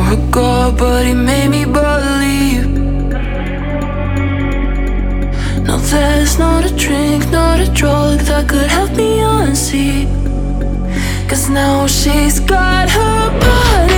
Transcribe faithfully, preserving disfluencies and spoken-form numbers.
a god, but he made me believe. No, there's not a drink, not a drug that could help me unsee. Cause now she's got her body